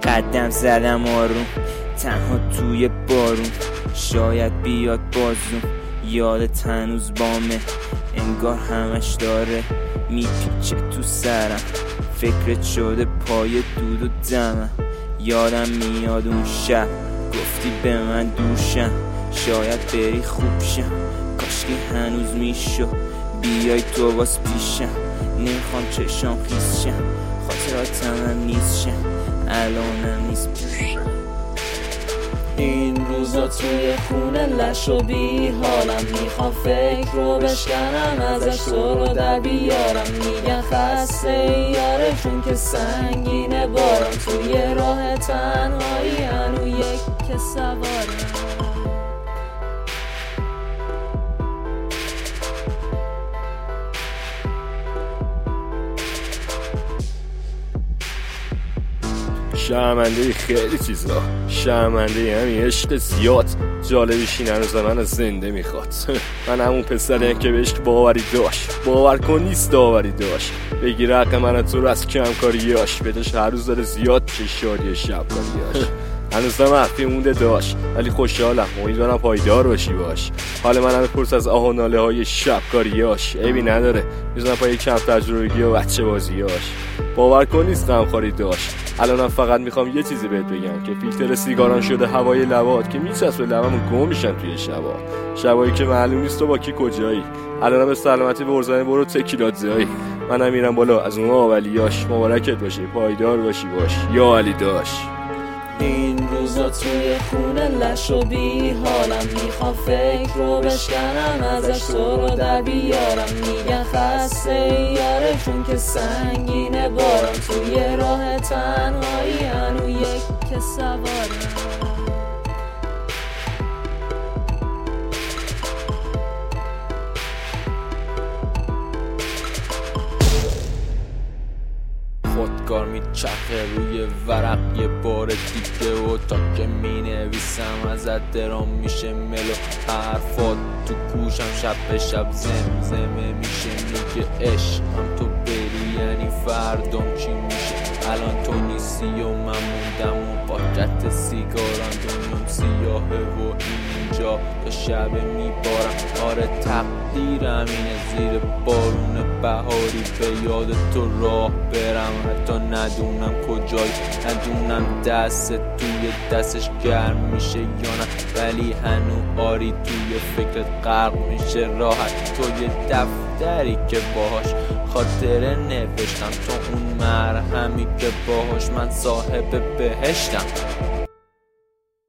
قدم زدم آروم تنها توی بارون، شاید بیاد بازون، یادت هنوز بامه، انگار همش داره میپیچه تو سرم، فکرت شده پای دود و دمم. یادم میاد اون شب گفتی به من دوشم، شاید بری خوب شم، کاشکی هنوز میشو بیای تو باز پیشم. نمیخوام چشام خیس شم، خاطراتم هم نیست شم، الانم نیست پیشم. این روزا توی خونه لش و بی حالم، میخوام فکر رو بشکنم ازش تو رو در بیارم. میگن خسته یاره چون که سنگینه بارم، توی راه تنهایی هنو یک که سوارم. شرمنده خیلی چیزا، شرمنده همین عشق زیاد، جالبیش این هنوز من از زنده میخواد. من همون پسریم که به عشق باوری داشت، باور کن نیست داوری داشت، بگیر حق من تو رو از کمکاریاش، بداش هر روز داره زیاد چه شادی شبکاریاش. هنوز هم حرفی مونده داشت ولی خوشحالم، امیدوارم پایدار باشی باش. حال منم بپرس از آه و ناله های شبکاریاش، عیبی نداره میزنم پای کم تجربگی و بچه بازیاش. باور کن نیست غمخواری داشت، الانم فقط میخوام یه چیزی بهت بگم که فیلتر سیگاران شده هوای لبات که میچسبه لبمون گم میشن توی شبایی که معلوم نیست تو با کی کجایی. الانم به سلامتی به ارزانی برو تکیلات زایی، منم میرم بالا از اون اولیاش. مبارکت باشه، پایدار باشی باش یا علی داشت. این روزا توی خونه لش و بی حالم، میخوام فکر رو بشکنم ازش تو رو در بیارم. میگن خسته یاره چون که سنگینه بارم، توی راه تنهایی هنو یک که سوارم. خودکار میچرخه روی ورق یه بار دیگه، و تا که مینویسم ازت درام میشه ملو، حرفات تو گوشم شب به شب زمزمه میشه، میگه عشقم تو بری یعنی فردام چی میشه. الان تو نیستی و من موندم و پاکت سیگارم، دنیام سیاهه و اینجا تا شب میبارم. آره تقدیرم اینه زیر بارون بهاری به یاد تو راه برم، حتی ندونم کجایی، ندونم دست توی دستش گرم میشه یا نه، ولی هنو آری توی فکرت غرق میشه راحت. تو یه دفتری که باهاش خاطره نوشتم، تو اون مرهمی که باهاش من صاحب بهشتم.